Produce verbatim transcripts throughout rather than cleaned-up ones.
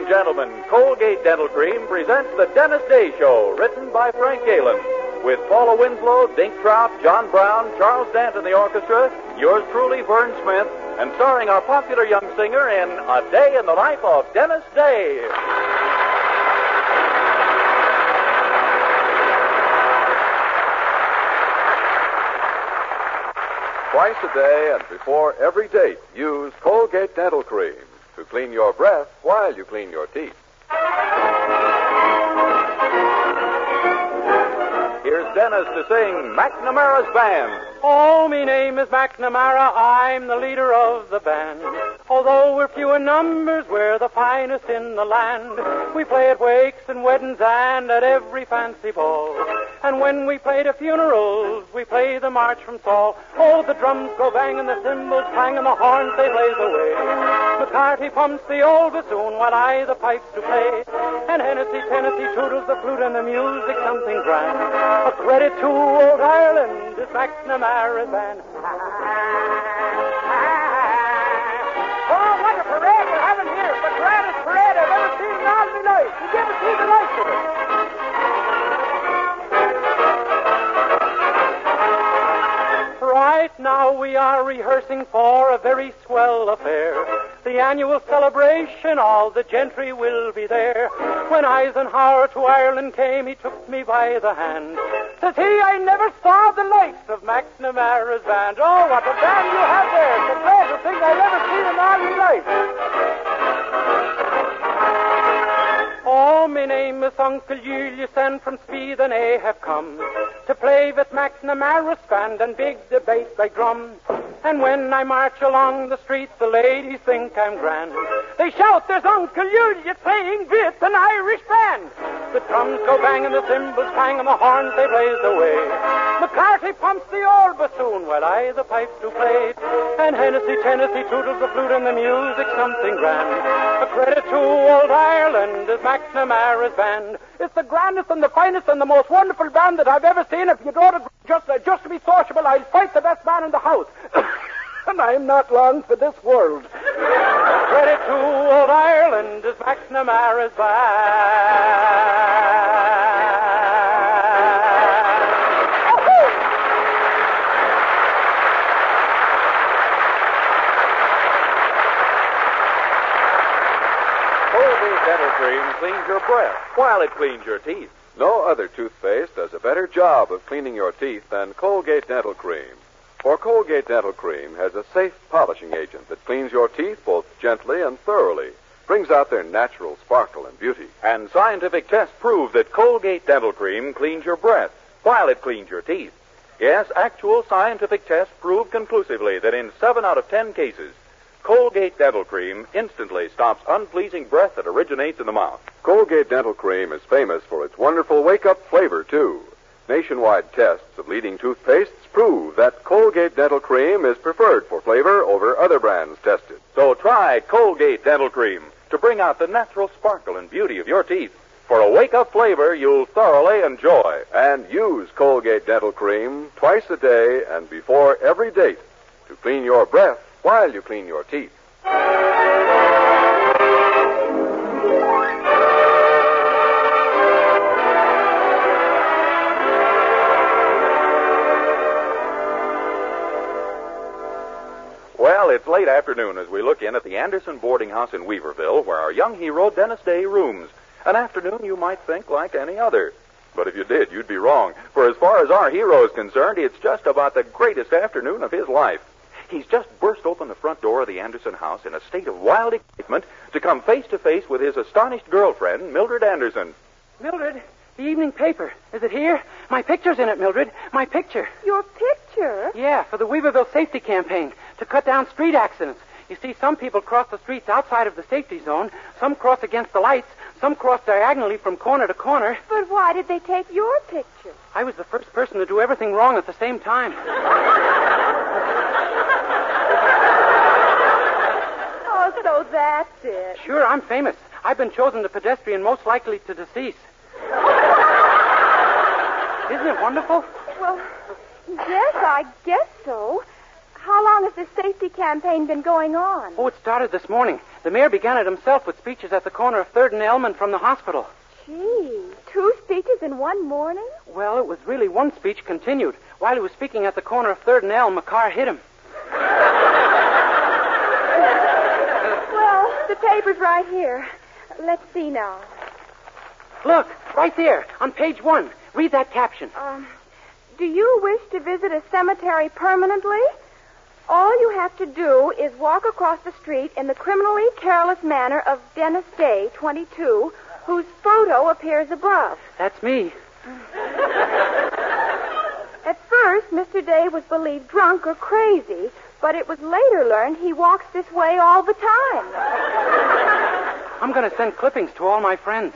and gentlemen, Colgate Dental Cream presents The Dennis Day Show, written by Frank Galen, with Paula Winslow, Dink Trout, John Brown, Charles Dant in the orchestra, yours truly, Vern Smith, and starring our popular young singer in A Day in the Life of Dennis Day. Twice a day and before every date, use Colgate Dental Cream to clean your breath while you clean your teeth. Here's Dennis to sing McNamara's Band. Oh, me name is McNamara, I'm the leader of the band. Although we're few in numbers, we're the finest in the land. We play at wakes and weddings and at every fancy ball. And when we play at funerals, we play the march from Saul. Oh, the drums go bang and the cymbals clang and the horns they blaze away. McCarthy pumps the old bassoon while I the pipes do play. And Hennessy, Tennessee toodles the flute and the music something grand. A credit to old Ireland is McNamara's band. Oh, what a parade we're having here. The grandest parade I've ever seen in all my life. You never see the likes of it. Right now we are rehearsing for a very swell affair. The annual celebration, all the gentry will be there. When Eisenhower to Ireland came, he took me by the hand. Says he, I never saw the likes of McNamara's band. Oh, what a band you have there. It's the greatest thing I've ever seen in all my life. Oh, my name is Uncle Julius, and from Sweden I have come to play with McNamara's band and big debate like drum. And when I march along the streets, the ladies think I'm grand. They shout, there's Uncle Julius playing with an Irish band. The drums go bang and the cymbals clang and the horns they blaze away. McCarthy pumps the old bassoon while I the pipes do play. And Hennessy, Tennessee toodles the flute and the music something grand. A credit to old Ireland is McNamara's band. It's the grandest and the finest and the most wonderful band that I've ever seen. If you don't agree, just, uh, just to be sociable, I'll fight the best man in the house. And I'm not long for this world. Credit to old Ireland is McNamara's band. Colgate Dental Cream cleans your breath while it cleans your teeth. No other toothpaste does a better job of cleaning your teeth than Colgate Dental Cream. For Colgate Dental Cream has a safe polishing agent that cleans your teeth both gently and thoroughly, brings out their natural sparkle and beauty. And scientific tests prove that Colgate Dental Cream cleans your breath while it cleans your teeth. Yes, actual scientific tests prove conclusively that in seven out of ten cases, Colgate Dental Cream instantly stops unpleasing breath that originates in the mouth. Colgate Dental Cream is famous for its wonderful wake-up flavor, too. Nationwide tests of leading toothpastes prove that Colgate Dental Cream is preferred for flavor over other brands tested. So try Colgate Dental Cream to bring out the natural sparkle and beauty of your teeth. For a wake-up flavor you'll thoroughly enjoy. And use Colgate Dental Cream twice a day and before every date to clean your breath while you clean your teeth. Well, it's late afternoon as we look in at the Anderson boarding house in Weaverville, where our young hero, Dennis Day, rooms. An afternoon you might think like any other. But if you did, you'd be wrong. For as far as our hero is concerned, it's just about the greatest afternoon of his life. He's just burst open the front door of the Anderson house in a state of wild excitement to come face to face with his astonished girlfriend, Mildred Anderson. Mildred, the evening paper. Is it here? My picture's in it, Mildred. My picture. Your picture? Yeah, for the Weaverville Safety Campaign to cut down street accidents. You see, some people cross the streets outside of the safety zone. Some cross against the lights. Some cross diagonally from corner to corner. But why did they take your picture? I was the first person to do everything wrong at the same time. Oh, so that's it. Sure, I'm famous. I've been chosen the pedestrian most likely to decease. Isn't it wonderful? Well, yes, I guess so. How long has this safety campaign been going on? Oh, it started this morning. The mayor began it himself with speeches at the corner of third and Elm and from the hospital. Gee, two speeches in one morning? Well, it was really one speech continued. While he was speaking at the corner of third and Elm, a car hit him. Well, the paper's right here. Let's see now. Look, right there, on page one. Read that caption. Um, do you wish to visit a cemetery permanently? All you have to do is walk across the street in the criminally careless manner of Dennis Day, twenty-two, whose photo appears above. That's me. At first, Mister Day was believed drunk or crazy, but it was later learned he walks this way all the time. I'm going to send clippings to all my friends.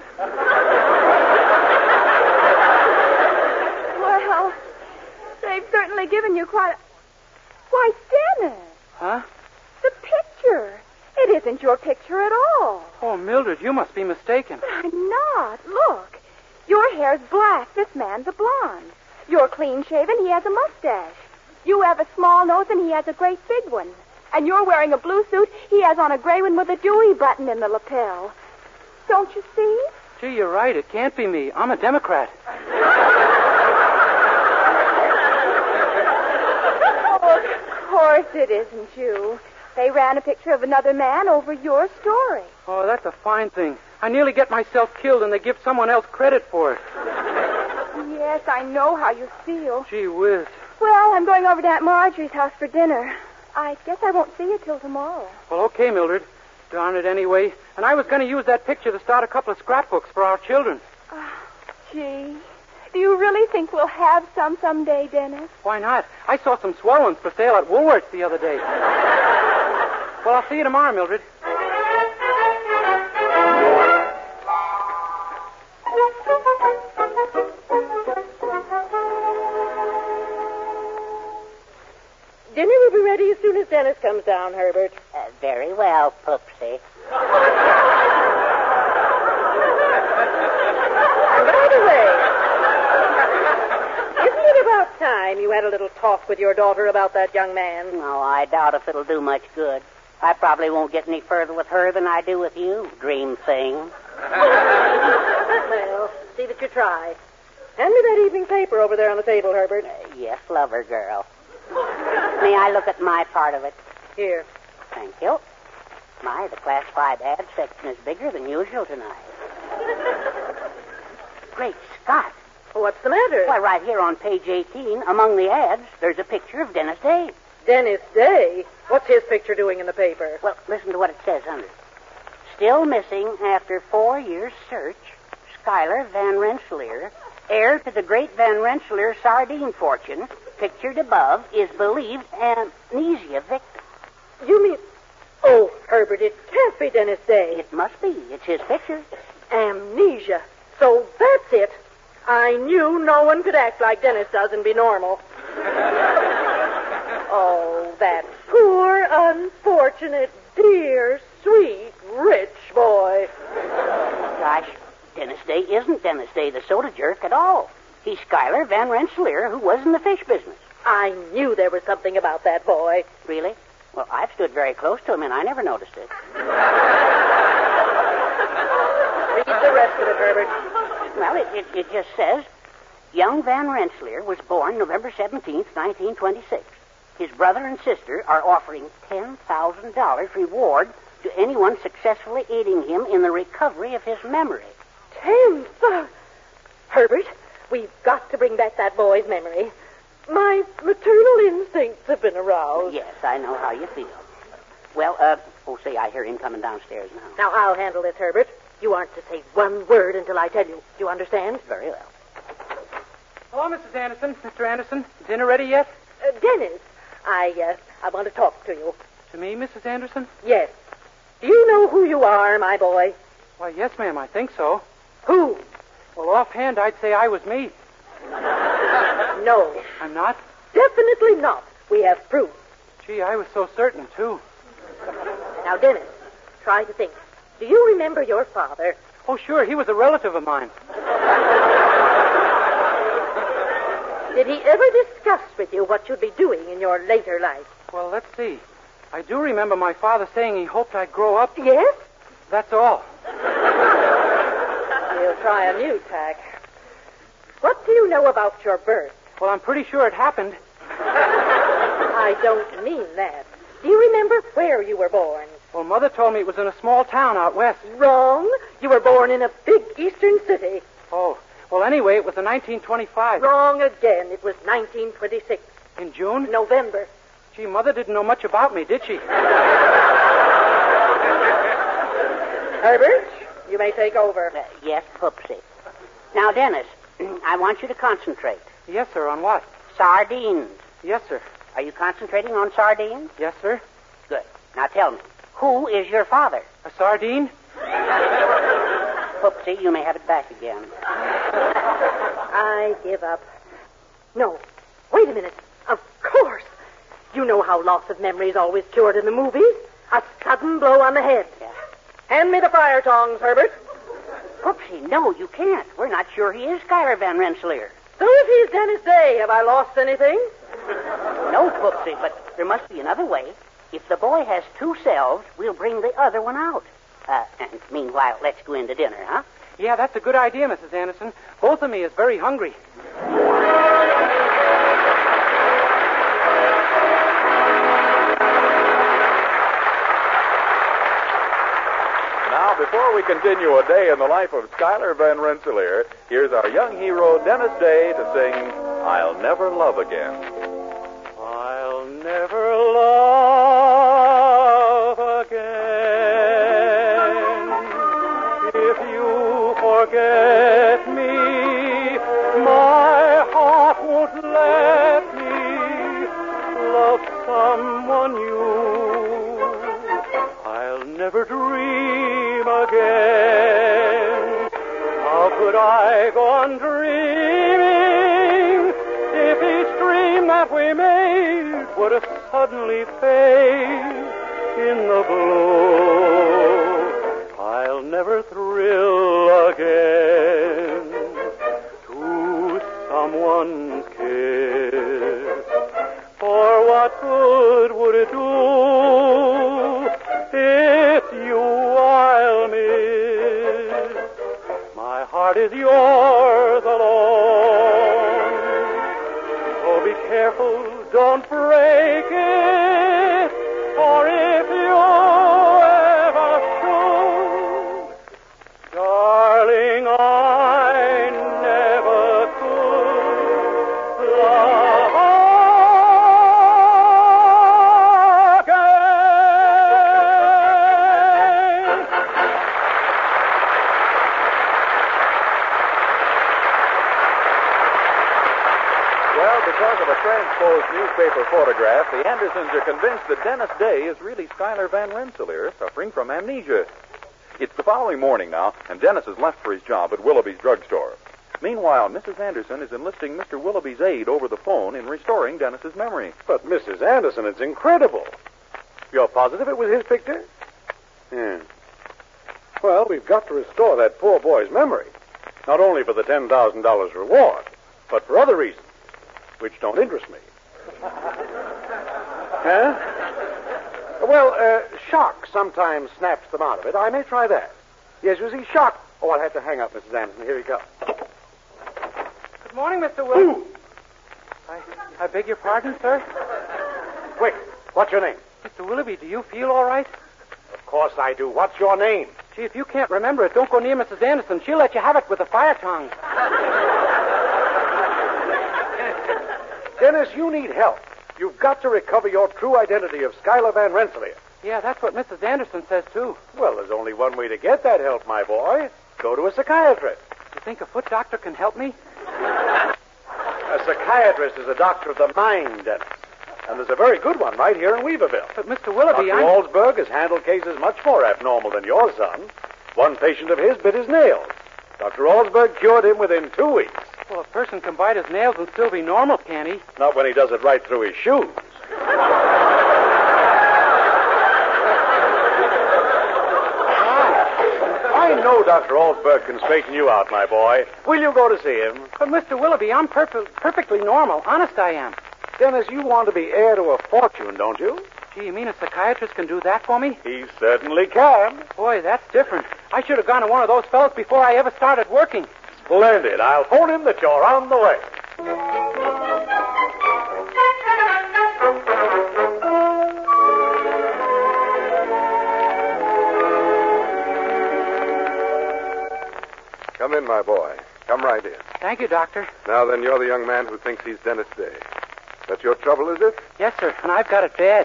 Well, they've certainly given you quite a... Why, Dennis! Huh? The picture. It isn't your picture at all. Oh, Mildred, you must be mistaken. But I'm not. Look. Your hair's black. This man's a blonde. You're clean-shaven. He has a mustache. You have a small nose, and he has a great big one. And you're wearing a blue suit. He has on a gray one with a Dewey button in the lapel. Don't you see? Gee, you're right. It can't be me. I'm a Democrat. Oh, of course it isn't you. They ran a picture of another man over your story. Oh, that's a fine thing. I nearly get myself killed, and they give someone else credit for it. Yes, I know how you feel. Gee whiz. Well, I'm going over to Aunt Marjorie's house for dinner. I guess I won't see you till tomorrow. Well, okay, Mildred. Darn it anyway. And I was going to use that picture to start a couple of scrapbooks for our children. Oh, gee. Do you really think we'll have some someday, Dennis? Why not? I saw some swell ones for sale at Woolworth's the other day. Well, I'll see you tomorrow, Mildred. Dinner will be ready as soon as Dennis comes down, Herbert. Uh, very well, Poopsie. And by the way, isn't it about time you had a little talk with your daughter about that young man? No, I doubt if it'll do much good. I probably won't get any further with her than I do with you, dream thing. Well, see that you try. Hand me that evening paper over there on the table, Herbert. Uh, yes, lover girl. May I look at my part of it? Here. Thank you. My, the classified ad section is bigger than usual tonight. Great Scott. What's the matter? Why, right here on page eighteen, among the ads, there's a picture of Dennis Day. Dennis Day? What's his picture doing in the paper? Well, listen to what it says under it. Still missing after four years' search, Schuyler Van Rensselaer, heir to the great Van Rensselaer sardine fortune, pictured above, is believed amnesia victim. You mean... Oh, Herbert, it can't be Dennis Day. It must be. It's his picture. Amnesia. So that's it. I knew no one could act like Dennis does and be normal. Oh, that poor, unfortunate, dear, sweet, rich boy. Gosh, Dennis Day isn't Dennis Day, the soda jerk, at all. He's Schuyler Van Rensselaer, who was in the fish business. I knew there was something about that boy. Really? Well, I've stood very close to him, and I never noticed it. Read the rest of it, Herbert. Well, it, it, it just says, young Van Rensselaer was born November seventeenth, nineteen twenty-six. His brother and sister are offering ten thousand dollars reward to anyone successfully aiding him in the recovery of his memory. Ten thousand... Herbert, we've got to bring back that boy's memory. My maternal instincts have been aroused. Yes, I know how you feel. Well, uh, oh, say, I hear him coming downstairs now. Now, I'll handle this, Herbert. You aren't to say one word until I tell you. Do you understand? Very well. Hello, Missus Anderson. Mister Anderson, dinner ready yet? Uh, Dennis, I, uh, I want to talk to you. To me, Missus Anderson? Yes. Do you know who you are, my boy? Why, yes, ma'am, I think so. Who? Well, offhand, I'd say I was me. No. I'm not? Definitely not. We have proof. Gee, I was so certain, too. Now, Dennis, try to think. Do you remember your father? Oh, sure, he was a relative of mine. Did he ever discuss with you what you'd be doing in your later life? Well, let's see. I do remember my father saying he hoped I'd grow up. Yes? That's all. We'll try a new tack. What do you know about your birth? Well, I'm pretty sure it happened. I don't mean that. Do you remember where you were born? Well, Mother told me it was in a small town out west. Wrong. You were born in a big eastern city. Oh, well, anyway, it was in nineteen twenty-five. Wrong again. It was nineteen twenty-six. In June? November. Gee, Mother didn't know much about me, did she? Herbert, you may take over. Uh, yes, Poopsie. Now, Dennis, I want you to concentrate. Yes, sir. On what? Sardines. Yes, sir. Are you concentrating on sardines? Yes, sir. Good. Now tell me, who is your father? A sardine? Poopsie, you may have it back again. I give up. No. Wait a minute. Of course. You know how loss of memory is always cured in the movies. A sudden blow on the head. Yeah. Hand me the fire tongs, Herbert. Poopsie, no, you can't. We're not sure he is Schuyler Van Rensselaer. So if he's Dennis Day, have I lost anything? No, Poopsie, but there must be another way. If the boy has two selves, we'll bring the other one out. Uh, and meanwhile, let's go into dinner, huh? Yeah, that's a good idea, Missus Anderson. Both of me is very hungry. Now, before we continue a day in the life of Schuyler Van Rensselaer, here's our young hero, Dennis Day, to sing I'll Never Love Again. I'll never love again. If you forget me, my heart won't let me love someone new. I'll never dream again. How could I go on dreaming if each dream that we made would have suddenly fade in the glow? I'll never thrill again to someone's kiss. For what good would it do if you I'll miss? My heart is yours alone. So be careful, don't break it. For if you ever should, darling, I never could love again. Well, because of a transposed newspaper photograph, the Andersons are convinced that Dennis Day is really Schuyler Van Rensselaer, suffering from amnesia. It's the following morning now, and Dennis has left for his job at Willoughby's drugstore. Meanwhile, Missus Anderson is enlisting Mister Willoughby's aid over the phone in restoring Dennis's memory. But, Missus Anderson, it's incredible. You're positive it was his picture? Yeah. Well, we've got to restore that poor boy's memory. Not only for the ten thousand dollars reward, but for other reasons, which don't interest me. Huh? Well, uh, shock sometimes snaps them out of it. I may try that. Yes, you see, shock. Oh, I'll have to hang up, Missus Anderson. Here he comes. Good morning, Mister Willoughby. I, I beg your pardon, sir? Quick, what's your name? Mister Willoughby, do you feel all right? Of course I do. What's your name? Gee, if you can't remember it, don't go near Missus Anderson. She'll let you have it with a fire tongs. Dennis, you need help. You've got to recover your true identity of Schuyler Van Rensselaer. Yeah, that's what Missus Anderson says, too. Well, there's only one way to get that help, my boy. Go to a psychiatrist. You think a foot doctor can help me? A psychiatrist is a doctor of the mind, Dennis. And there's a very good one right here in Weaverville. But, Mister Willoughby, Doctor I'm... Walsberg has handled cases much more abnormal than your son. One patient of his bit his nails. Doctor Walsberg cured him within two weeks. Well, a person can bite his nails and still be normal, can he? Not when he does it right through his shoes. I I know Doctor Alsberg can straighten you out, my boy. Will you go to see him? But, Mister Willoughby, I'm perf- perfectly normal. Honest, I am. Dennis, you want to be heir to a fortune, don't you? Gee, you mean a psychiatrist can do that for me? He certainly can. Boy, that's different. I should have gone to one of those fellows before I ever started working. Splendid. I'll phone him that you're on the way. Come in, my boy. Come right in. Thank you, Doctor. Now then, you're the young man who thinks he's Dennis Day. That's your trouble, is it? Yes, sir, and I've got it bad.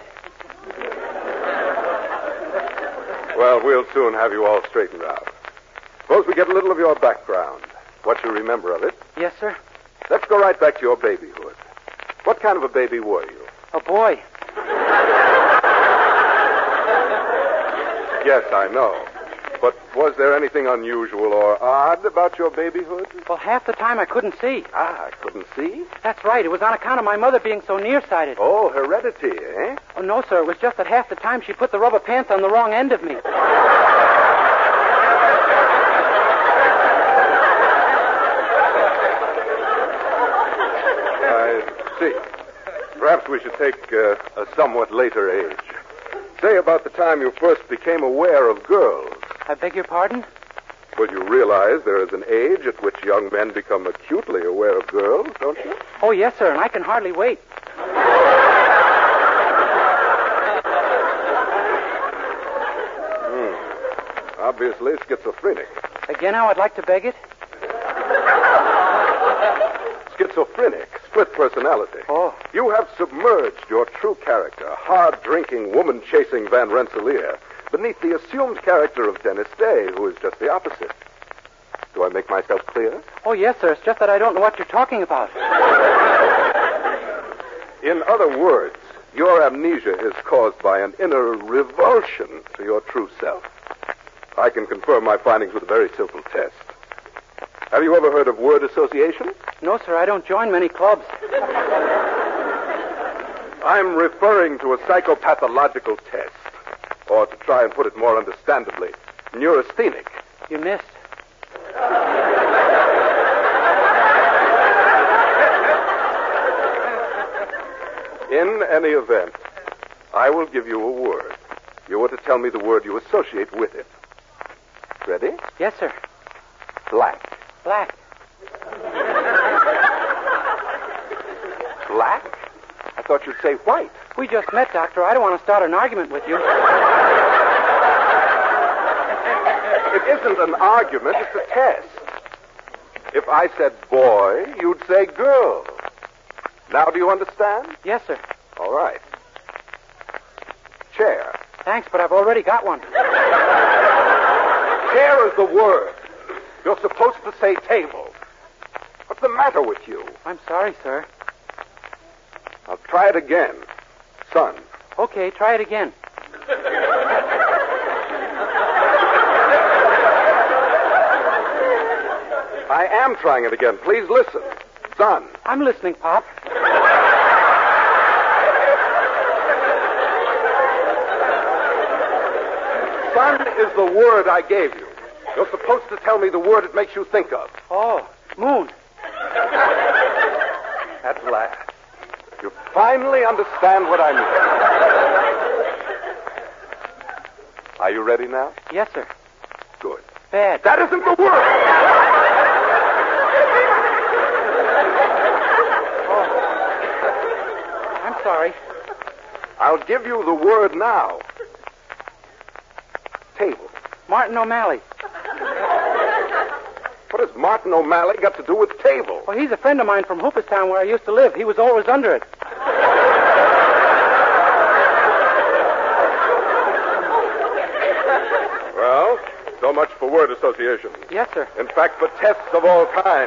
Well, we'll soon have you all straightened out. Suppose we get a little of your background, what you remember of it. Yes, sir. Let's go right back to your babyhood. What kind of a baby were you? A boy. Yes, I know. But was there anything unusual or odd about your babyhood? Well, half the time I couldn't see. Ah, I couldn't see? That's right. It was on account of my mother being so nearsighted. Oh, heredity, eh? Oh, no, sir. It was just that half the time she put the rubber pants on the wrong end of me. I see. Perhaps we should take uh, a somewhat later age. Say about the time you first became aware of girls. I beg your pardon? Well, you realize there is an age at which young men become acutely aware of girls, don't you? Oh, yes, sir, and I can hardly wait. Hmm. Obviously schizophrenic. Again, how I'd like to beg it? Schizophrenic, split personality. Oh. You have submerged your true character, hard-drinking, woman-chasing Van Rensselaer, beneath the assumed character of Dennis Day, who is just the opposite. Do I make myself clear? Oh, yes, sir. It's just that I don't know what you're talking about. In other words, your amnesia is caused by an inner revulsion to your true self. I can confirm my findings with a very simple test. Have you ever heard of word association? No, sir. I don't join many clubs. I'm referring to a psychopathological test. Or to try and put it more understandably, neurasthenic. You missed. In any event, I will give you a word. You are to tell me the word you associate with it. Ready? Yes, sir. Black. Black. Black? I thought you'd say white. We just met, Doctor. I don't want to start an argument with you. It isn't an argument, it's a test. If I said boy, you'd say girl. Now do you understand? Yes, sir. All right. Chair. Thanks, but I've already got one. Chair is the word. You're supposed to say table. What's the matter with you? I'm sorry, sir. I'll try it again. Son. Okay, try it again. I am trying it again. Please listen. Son. I'm listening, Pop. Son is the word I gave you. You're supposed to tell me the word it makes you think of. Oh, moon. At last. You finally understand what I mean. Are you ready now? Yes, sir. Good. Bad. That isn't the word! Oh. I'm sorry. I'll give you the word now. Table. Martin O'Malley. What has Martin O'Malley got to do with table? Well, he's a friend of mine from Hooperstown where I used to live. He was always under it. Well, so much for word association. Yes, sir. In fact, for tests of all kinds.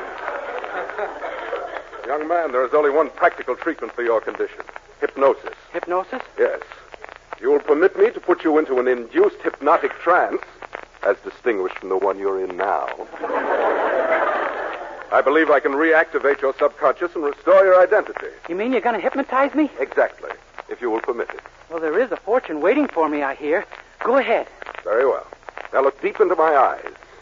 Young man, there is only one practical treatment for your condition. Hypnosis. Hypnosis? Yes. You will permit me to put you into an induced hypnotic trance, as distinguished from the one you're in now. I believe I can reactivate your subconscious and restore your identity. You mean you're going to hypnotize me? Exactly, if you will permit it. Well, there is a fortune waiting for me, I hear. Go ahead. Very well. Now look deep into my eyes.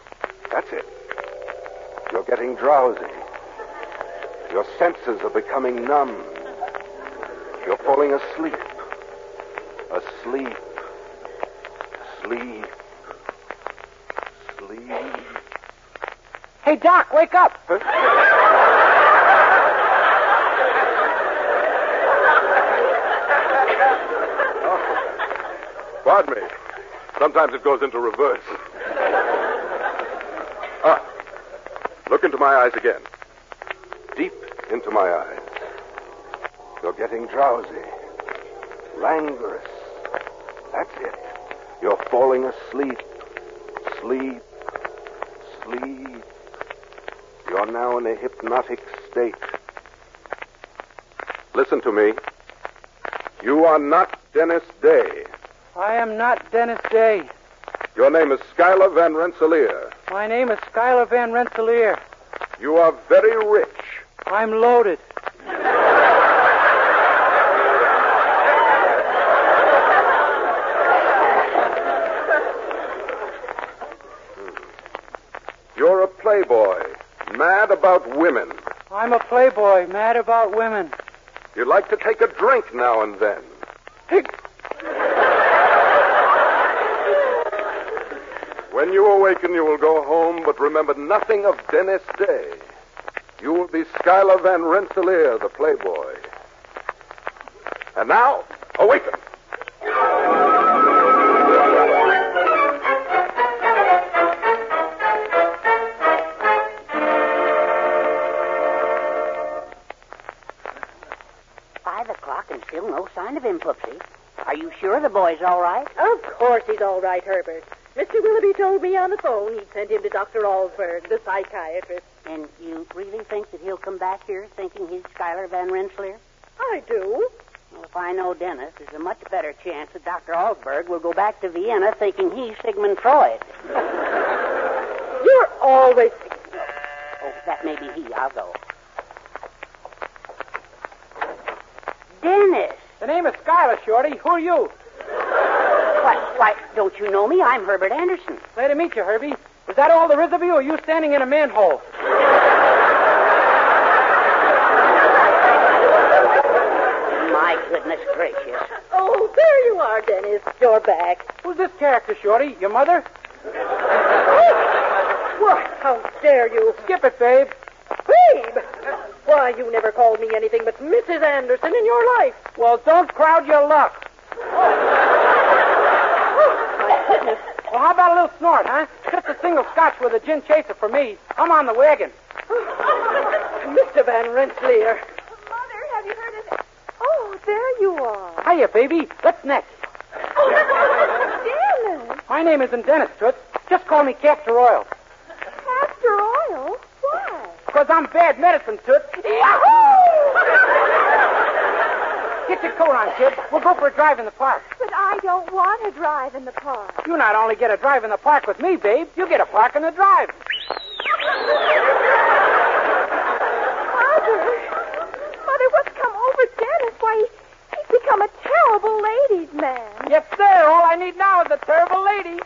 That's it. You're getting drowsy. Your senses are becoming numb. You're falling asleep. Asleep. Sleep. Sleep. Hey, Doc, wake up. Huh? Oh. Pardon me. Sometimes it goes into reverse. Ah. Look into my eyes again. Deep into my eyes. You're getting drowsy. Languorous. That's it. You're falling asleep. Sleep. Sleep. You're now in a hypnotic state. Listen to me. You are not Dennis Day. I am not Dennis Day. Your name is Schuyler Van Rensselaer. My name is Schuyler Van Rensselaer. You are very rich. I'm loaded. You're a playboy, mad about women. I'm a playboy, mad about women. You like to take a drink now and then. When you awaken, you will go home, but remember nothing of Dennis Day. You will be Schuyler Van Rensselaer, the playboy. And now, awaken. Five o'clock and still no sign of him, Poopsie. Are you sure the boy's all right? Of course he's all right, Herbert. Mister Willoughby told me on the phone he'd sent him to Doctor Alsberg, the psychiatrist. And you really think that he'll come back here thinking he's Schuyler Van Rensselaer? I do. Well, if I know Dennis, there's a much better chance that Doctor Alsberg will go back to Vienna thinking he's Sigmund Freud. You're always... Oh, that may be he. I'll go. Dennis! The name is Schuyler, Shorty. Who are you? Why, why, don't you know me? I'm Herbert Anderson. Glad to meet you, Herbie. Is that all there is of you, or are you standing in a manhole? My goodness gracious. Oh, there you are, Dennis. You're back. Who's this character, Shorty? Your mother? What? How dare you? Skip it, babe. Babe! Why, you never called me anything but Missus Anderson in your life. Well, don't crowd your luck. My goodness. Well, how about a little snort, huh? Just a single scotch with a gin chaser for me. I'm on the wagon. Mister Van Rensselaer. Mother, have you heard of it? Oh, there you are. Hiya, baby. What's next? Oh, Dennis. My name isn't Dennis, Toots. Just call me Castor Oil. Castor oil? Why? Because I'm bad medicine, Toots. Yahoo! Get your coat on, kid. We'll go for a drive in the park. But I don't want to drive in the park. You not only get a drive in the park with me, babe, you get a park in the drive. Mother. Mother, what's come over Dennis? Why, he's become a terrible ladies' man. Yes, sir. All I need now is a terrible lady.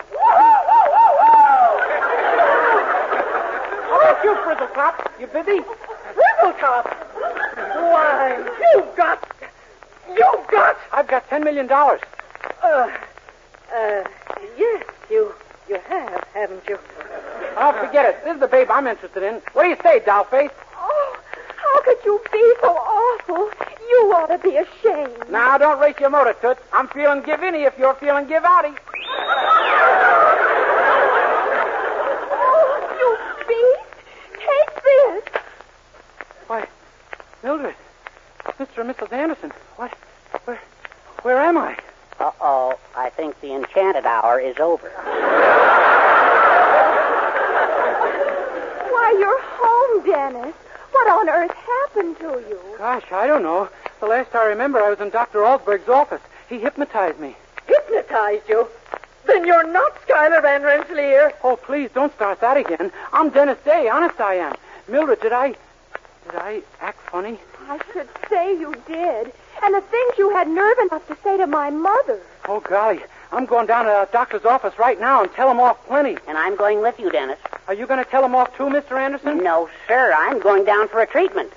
How about you, Frizzletop? You busy? Frizzletop? Why, you've got... You've got... I've got ten million dollars. Uh, uh, yes, you, you have, haven't you? Oh, forget it. This is the babe I'm interested in. What do you say, dollface? Oh, how could you be so awful? You ought to be ashamed. Now, don't race your motor, Toots. I'm feeling give-inny if you're feeling give-outy. Oh, you beast. Take this. Why, Mildred, Mister and Missus Anderson, what, where, where am I? Uh-oh, I think the enchanted hour is over. Why, you're home, Dennis. What on earth happened to you? Gosh, I don't know. The last I remember, I was in Doctor Alsberg's office. He hypnotized me. Hypnotized you? Then you're not Schuyler Van Rensselaer. Oh, please, don't start that again. I'm Dennis Day, honest I am. Mildred, did I... Did I act funny? I should say you did. And the things you had nerve enough to say to my mother. Oh, golly. I'm going down to the doctor's office right now and tell him off plenty. And I'm going with you, Dennis. Are you going to tell him off too, Mister Anderson? No, sir. I'm going down for a treatment.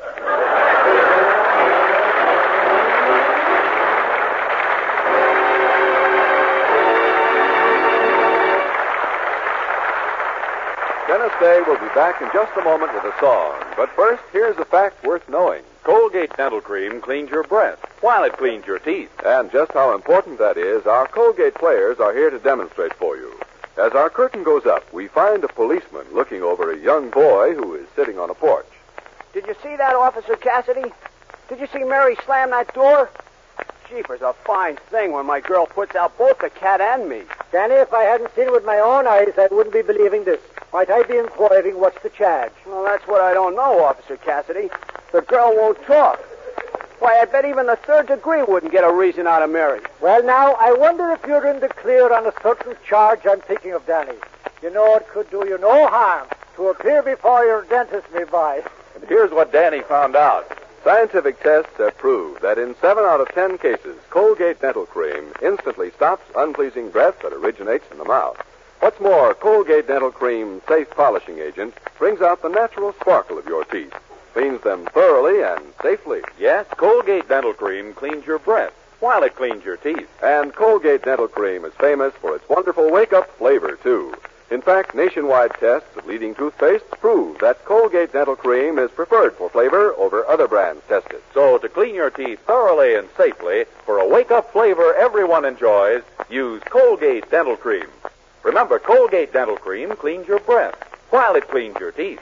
Dennis Day will be back in just a moment with a song. But first, here's a fact worth knowing. Colgate Dental Cream cleans your breath while it cleans your teeth. And just how important that is, our Colgate players are here to demonstrate for you. As our curtain goes up, we find a policeman looking over a young boy who is sitting on a porch. Did you see that, Officer Cassidy? Did you see Mary slam that door? Jeepers, a fine thing when my girl puts out both the cat and me. Danny, if I hadn't seen it with my own eyes, I wouldn't be believing this. Might I be inquiring what's the charge? Well, that's what I don't know, Officer Cassidy. The girl won't talk. Why, I bet even the third degree wouldn't get a reason out of Mary. Well, now, I wonder if you're in the clear on a certain charge I'm thinking of, Danny. You know it could do you no harm to appear before your dentist may buy. And here's what Danny found out. Scientific tests have proved that in seven out of ten cases, Colgate Dental Cream instantly stops unpleasing breath that originates in the mouth. What's more, Colgate Dental Cream's safe polishing agent brings out the natural sparkle of your teeth, cleans them thoroughly and safely. Yes, Colgate Dental Cream cleans your breath while it cleans your teeth. And Colgate Dental Cream is famous for its wonderful wake-up flavor, too. In fact, nationwide tests of leading toothpastes prove that Colgate Dental Cream is preferred for flavor over other brands tested. So to clean your teeth thoroughly and safely, for a wake-up flavor everyone enjoys, use Colgate Dental Cream. Remember, Colgate Dental Cream cleans your breath while it cleans your teeth.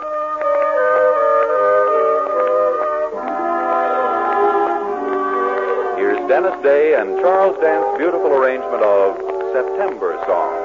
Here's Dennis Day and Charles Dant's beautiful arrangement of September Song.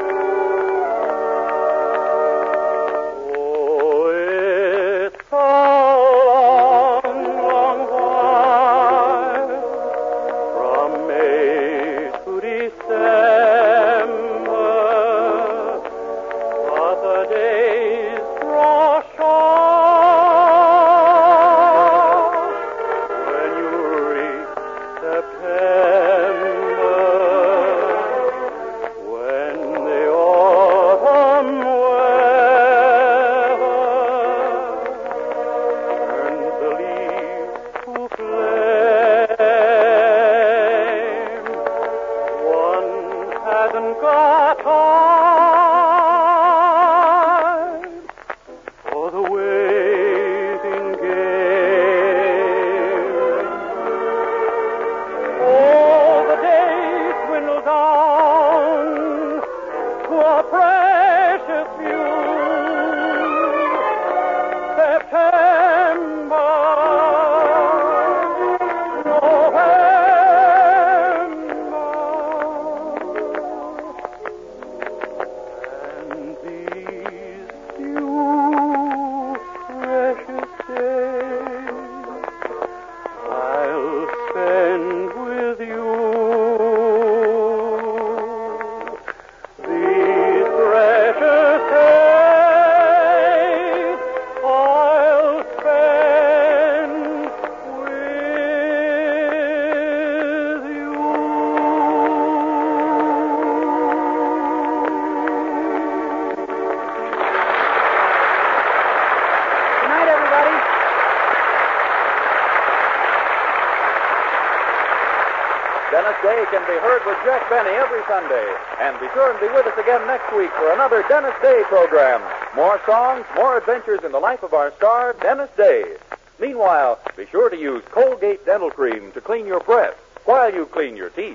Dennis Day can be heard with Jack Benny every Sunday. And be sure and be with us again next week for another Dennis Day program. More songs, more adventures in the life of our star, Dennis Day. Meanwhile, be sure to use Colgate Dental Cream to clean your breath while you clean your teeth.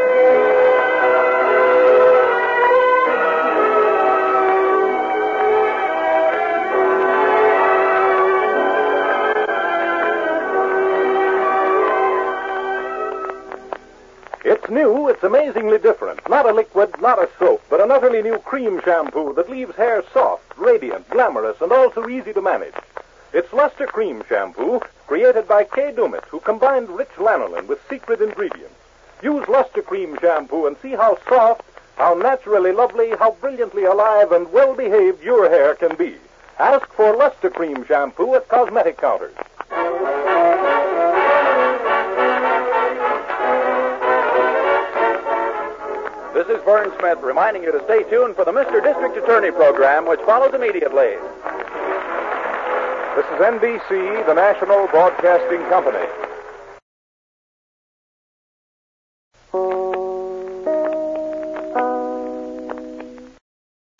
It's new, it's amazingly different. Not a liquid, not a soap, but an utterly new cream shampoo that leaves hair soft, radiant, glamorous, and also easy to manage. It's Luster Cream Shampoo, created by Kay Dumit, who combined rich lanolin with secret ingredients. Use Luster Cream Shampoo and see how soft, how naturally lovely, how brilliantly alive and well-behaved your hair can be. Ask for Luster Cream Shampoo at cosmetic counters. This is Vern Smith reminding you to stay tuned for the Mister District Attorney program, which follows immediately. This is N B C, the National Broadcasting Company.